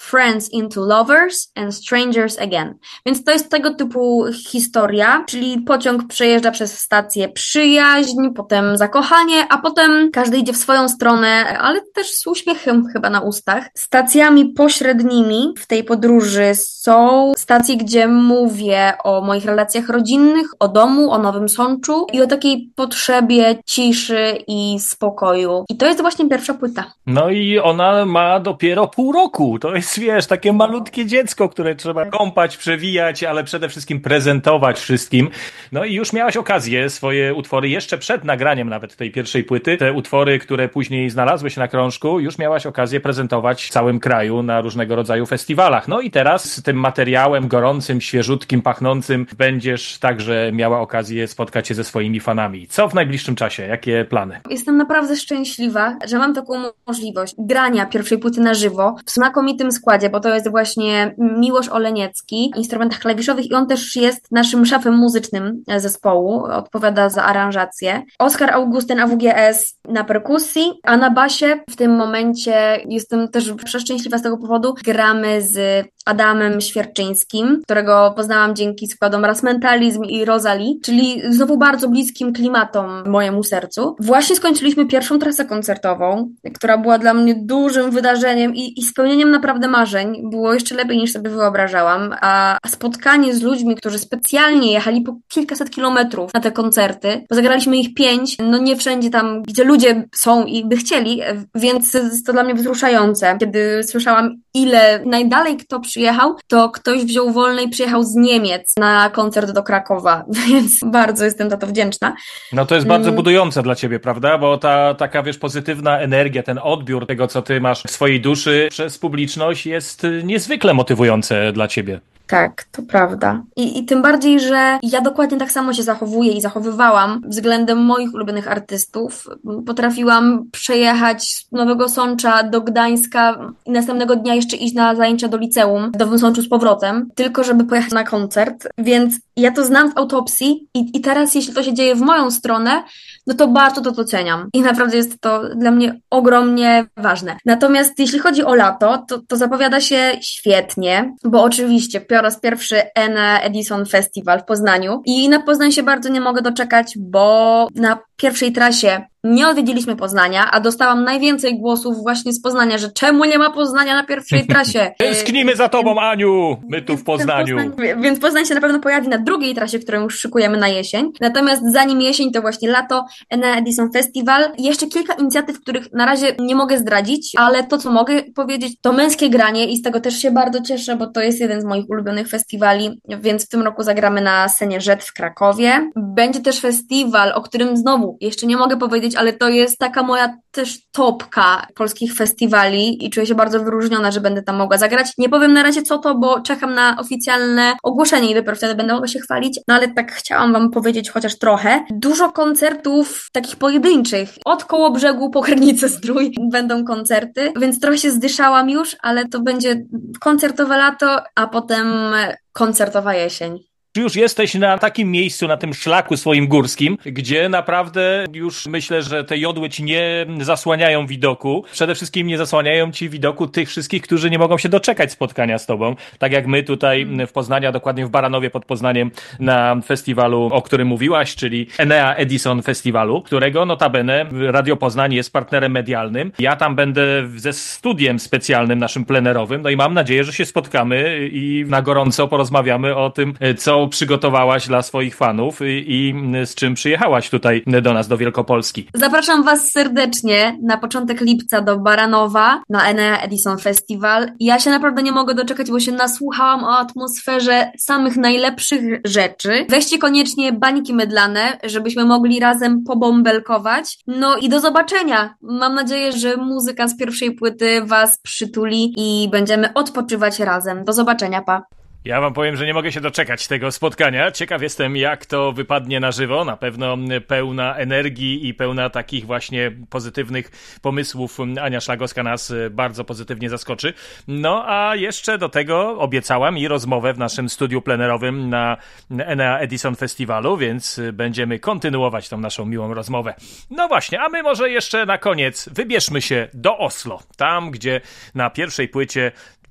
Friends into Lovers and Strangers Again. Więc to jest tego typu historia, czyli pociąg przejeżdża przez stację przyjaźń, potem zakochanie, a potem każdy idzie w swoją stronę, ale też z uśmiechem chyba na ustach. Stacjami pośrednimi w tej podróży są stacje, gdzie mówię o moich relacjach rodzinnych, o domu, o Nowym Sączu i o takiej potrzebie ciszy i spokoju. I to jest właśnie pierwsza płyta. No i ona ma dopiero pół roku. To jest, wiesz, takie malutkie dziecko, które trzeba kąpać, przewijać, ale przede wszystkim prezentować wszystkim. No i już miałaś okazję swoje utwory jeszcze przed nagraniem nawet tej pierwszej płyty, te utwory, które później znalazły się na krążku, już miałaś okazję prezentować w całym kraju na różnego rodzaju festiwalach. No i teraz z tym materiałem gorącym, świeżutkim, pachnącym będziesz także miała okazję spotkać się ze swoimi fanami. Co w najbliższym czasie? Jakie plany? Jestem naprawdę szczęśliwa, że mam taką możliwość grania pierwszej płyty na żywo w znakomitym składzie, bo to jest właśnie Miłosz Oleniecki w instrumentach klawiszowych i on też jest naszym szefem muzycznym zespołu, odpowiada za aranżację. Oskar Augustyn A W G S na perkusji, a na basie w tym momencie jestem też przeszczęśliwa z tego powodu. Gramy z Adamem Świerczyńskim, którego poznałam dzięki składom Ras Mentalizm i Rosalie, czyli znowu bardzo bliskim klimatom mojemu sercu. Właśnie skończyliśmy pierwszą trasę koncertową, która była dla mnie dużym wydarzeniem i, i spełnieniem naprawdę marzeń. Było jeszcze lepiej niż sobie wyobrażałam, a spotkanie z ludźmi, którzy specjalnie jechali po kilkaset kilometrów na te koncerty, bo zagraliśmy ich pięć, no nie wszędzie tam, gdzie ludzie są i by chcieli, więc jest to dla mnie wzruszające. Kiedy słyszałam, ile najdalej kto przyjechał, to ktoś wziął wolne i przyjechał z Niemiec na koncert do Krakowa, więc bardzo jestem za to wdzięczna. No to jest bardzo mm. budujące dla ciebie, prawda? Bo ta taka, wiesz, pozytywna energia, ten odbiór tego, co ty masz w swojej duszy przez publiczność jest niezwykle motywujące dla ciebie. Tak, to prawda. I, I tym bardziej, że ja dokładnie tak samo się zachowuję i zachowywałam względem moich ulubionych artystów. Potrafiłam przejechać z Nowego Sącza do Gdańska i następnego dnia jeszcze iść na zajęcia do liceum w Nowym Sączu z powrotem, tylko żeby pojechać na koncert. Więc ja to znam z autopsji i, i teraz, jeśli to się dzieje w moją stronę, no to bardzo to doceniam. I naprawdę jest to dla mnie ogromnie ważne. Natomiast jeśli chodzi o lato, to, to zapowiada się świetnie, bo oczywiście po raz pierwszy Enea Edison Festival w Poznaniu i na Poznań się bardzo nie mogę doczekać, bo na pierwszej trasie nie odwiedziliśmy Poznania, a dostałam najwięcej głosów właśnie z Poznania, że czemu nie ma Poznania na pierwszej trasie? Tęsknimy za tobą, Aniu! My tu w Poznaniu. Poznań, więc Poznań się na pewno pojawi na drugiej trasie, którą już szykujemy na jesień. Natomiast zanim jesień, to właśnie lato, Enea Edison Festival. I jeszcze kilka inicjatyw, których na razie nie mogę zdradzić, ale to, co mogę powiedzieć, to męskie granie i z tego też się bardzo cieszę, bo to jest jeden z moich ulubionych festiwali, więc w tym roku zagramy na scenie Rzet w Krakowie. Będzie też festiwal, o którym znowu jeszcze nie mogę powiedzieć, ale to jest taka moja też topka polskich festiwali i czuję się bardzo wyróżniona, że będę tam mogła zagrać. Nie powiem na razie co to, bo czekam na oficjalne ogłoszenie i dopiero wtedy będę mogła się chwalić, no ale tak chciałam wam powiedzieć chociaż trochę. Dużo koncertów takich pojedynczych. Od Kołobrzegu po Krnice Zdrój będą koncerty, więc trochę się zdyszałam już, ale to będzie koncertowe lato, a potem koncertowa jesień. Już jesteś na takim miejscu, na tym szlaku swoim górskim, gdzie naprawdę już myślę, że te jodły ci nie zasłaniają widoku. Przede wszystkim nie zasłaniają ci widoku tych wszystkich, którzy nie mogą się doczekać spotkania z tobą. Tak jak my tutaj w Poznaniu, a dokładnie w Baranowie pod Poznaniem na festiwalu, o którym mówiłaś, czyli Enea Edison Festiwalu, którego notabene Radio Poznań jest partnerem medialnym. Ja tam będę ze studiem specjalnym naszym plenerowym, no i mam nadzieję, że się spotkamy i na gorąco porozmawiamy o tym, co przygotowałaś dla swoich fanów i, i z czym przyjechałaś tutaj do nas, do Wielkopolski. Zapraszam was serdecznie na początek lipca do Baranowa na Enea Edison Festival. Ja się naprawdę nie mogę doczekać, bo się nasłuchałam o atmosferze samych najlepszych rzeczy. Weźcie koniecznie bańki mydlane, żebyśmy mogli razem pobąbelkować. No i do zobaczenia. Mam nadzieję, że muzyka z pierwszej płyty was przytuli i będziemy odpoczywać razem. Do zobaczenia, pa! Ja wam powiem, że nie mogę się doczekać tego spotkania. Ciekaw jestem, jak to wypadnie na żywo. Na pewno pełna energii i pełna takich właśnie pozytywnych pomysłów. Ania Szlagowska nas bardzo pozytywnie zaskoczy. No a jeszcze do tego obiecałam i rozmowę w naszym studiu plenerowym na Enea Edison Festiwalu, więc będziemy kontynuować tą naszą miłą rozmowę. No właśnie, a my może jeszcze na koniec wybierzmy się do Oslo. Tam, gdzie na pierwszej płycie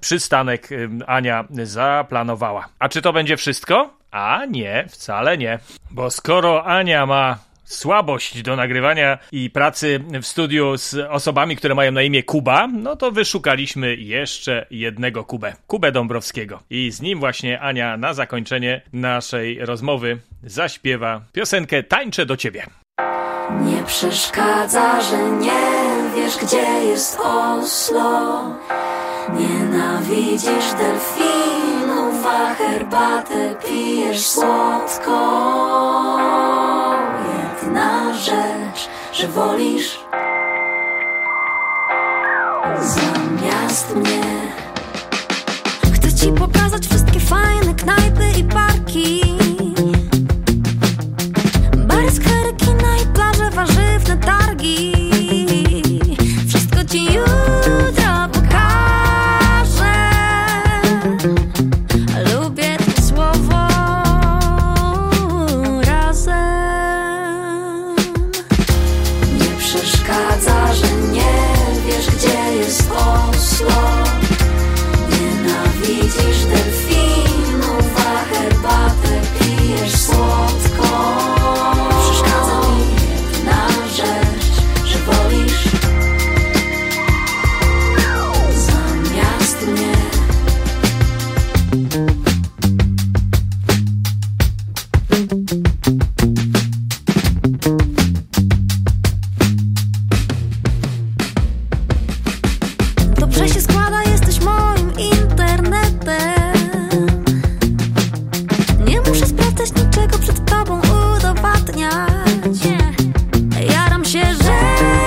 przystanek Ania zaplanowała. A czy to będzie wszystko? A nie, wcale nie. Bo skoro Ania ma słabość do nagrywania i pracy w studiu z osobami, które mają na imię Kuba, no to wyszukaliśmy jeszcze jednego Kubę. Kubę Dąbrowskiego. I z nim właśnie Ania na zakończenie naszej rozmowy zaśpiewa piosenkę Tańczę do ciebie. Nie przeszkadza, że nie wiesz, gdzie jest Oslo. Nienawidzisz delfinów, a herbatę pijesz słodko. Jedna rzecz, że wolisz zamiast mnie. Chcę ci pokazać wszystkie fajne knajpy i parki, bary, skwery, kina i plaże, warzywne targi. Wszystko ci jutro pokażę. Lubię to słowo razem. Nie przeszkadza, że nie wiesz, gdzie jest Oslo. Nienawidzisz delfinów, a herbatę pijesz słodko. Przeszkadza mi jedna rzecz, że wolisz zamiast mnie. Dobrze się składa, jesteś moim internetem. Nie muszę sprawdzać niczego, przed tobą udowadniać. Jaram się, że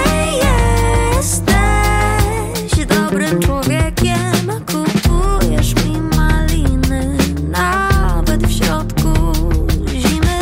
jesteś dobrym człowiekiem. Kupujesz mi maliny nawet w środku zimy.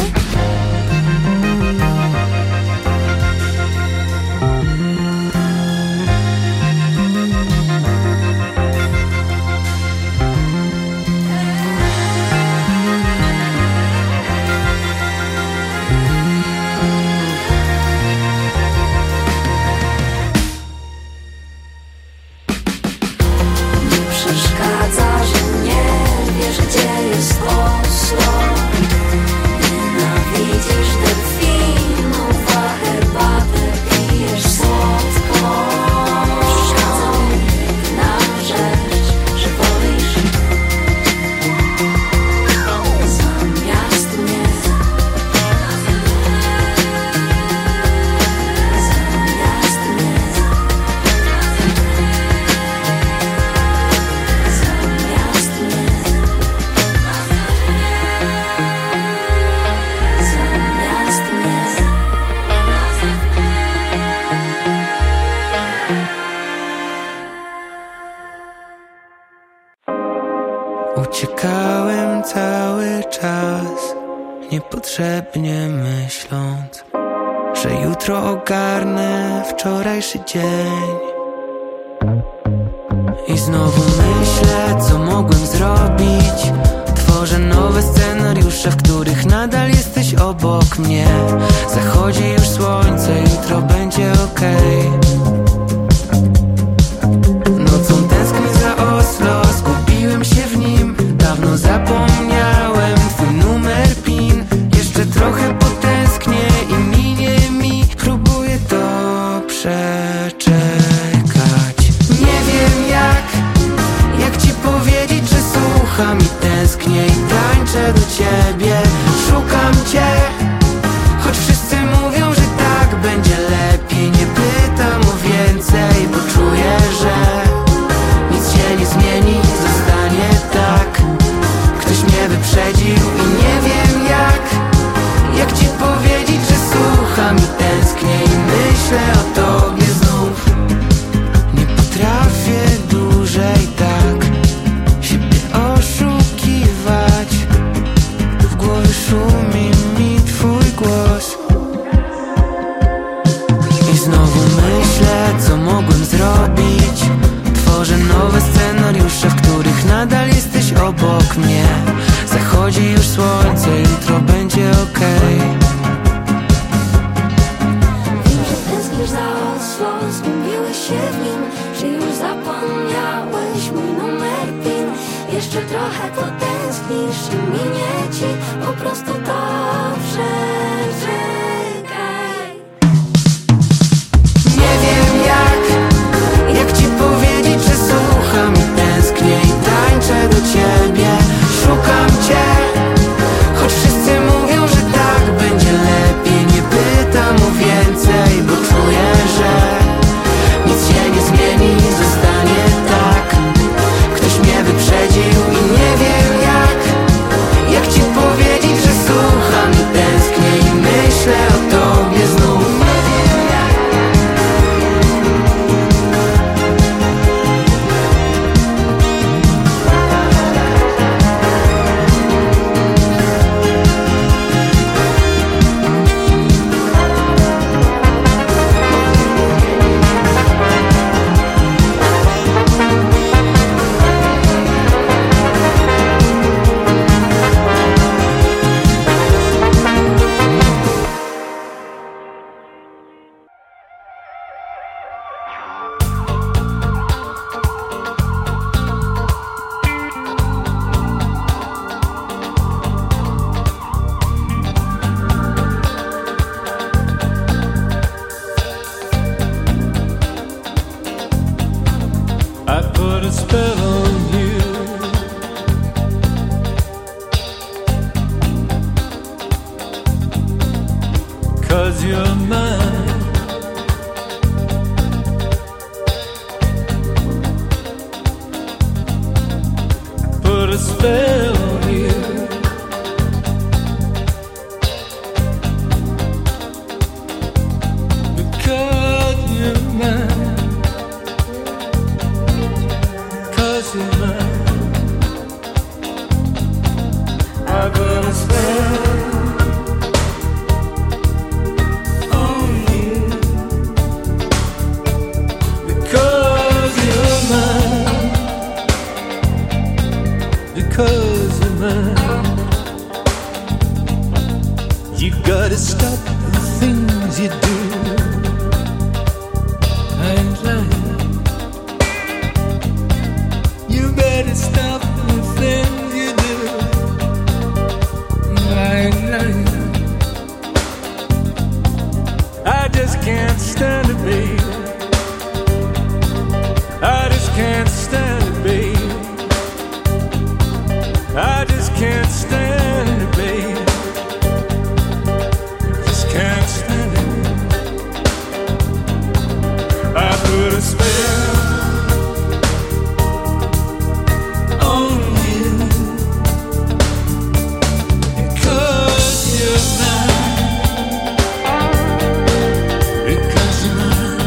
Nie przeszkadza, że nie wiesz, gdzie jest Oslo. Nienawidzisz delfinów, a herbatę pijesz słodko. Przeszkadza mi jedna rzecz, że wolisz zamiast mnie. Zamiast mnie. Zamiast mnie. Zamiast mnie. Uciekałem cały czas, niepotrzebnie myśląc, że jutro ogarnę wczorajszy dzień. I znowu myślę, co mogłem zrobić. Tworzę nowe scenariusze, w których nadal jesteś obok mnie. Zachodzi już słońce, jutro będzie okej. Nocą tęsknię za Oslo, zgubiłem się w nim. Dawno zapomniałem twój numer PIN. Jeszcze trochę potęsknię i minie mi. Próbuję to przeczekać. Nie wiem jak, jak ci powiedzieć, że słucham i tęsknię i tańczę do ciebie. Szukam cię, choć wszyscy mówią, że tak będzie lepiej. Nie pytam o więcej, bo czuję, że nic się nie zmieni, zostanie tak. Ktoś mnie wyprzedził i nie wiem jak, jak ci powiedzieć, że słucham i tęsknię i myślę o tobie znów. Nie potrafię dłużej tak siebie oszukiwać. W głowie Jeszcze trochę potęsknisz i minie ci po prostu to przeczekaj. Nie wiem jak, jak ci powiedzieć, że słucham i tęsknię i tańczę do ciebie. Szukam cię, choć wszyscy mówią, że tak będzie lepiej. Nie pytam o więcej, bo czuję, że nic się nie zmieni, zostanie tak. Ktoś mnie wyprzedził i nie wiem jak, jak ci powiedzieć, że słucham i tęsknię i myślę o tobie znów. I put a spell on you, 'cause you're mine. Put a spell on you, because you're mine. I put a spell on you, because you're mine, because you're mine. You gotta stop the things you do. I ain't lying. You better stop the things you do. I ain't lying. I just can't stand it, babe. I just can't stand it, babe. I just can't stand it, babe. Just can't stand it. I put a spell on you, because you're mine, because you're mine.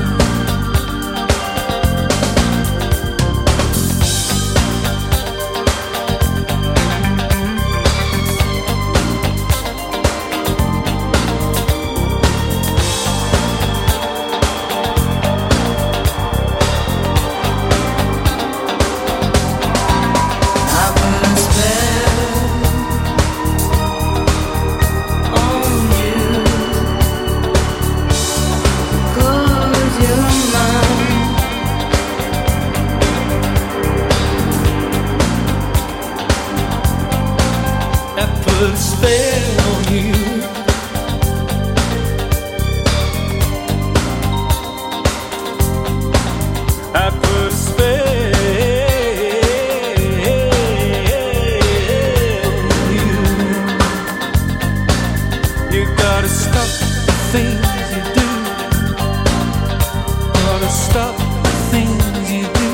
I put a spell on you. I put a spell on you. You gotta stop the things you do. Gotta stop the things you do.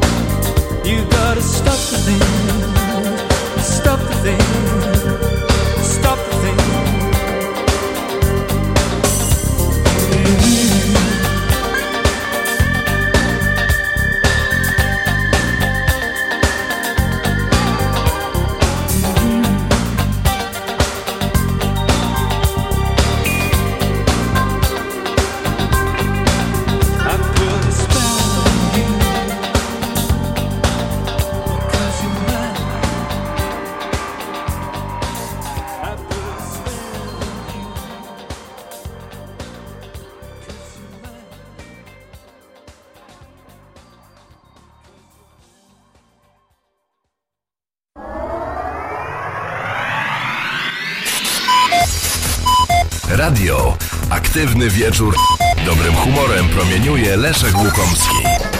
You gotta stop the things. Stop the things. Radio. Aktywny wieczór. Dobrym humorem promieniuje Leszek Łukomski.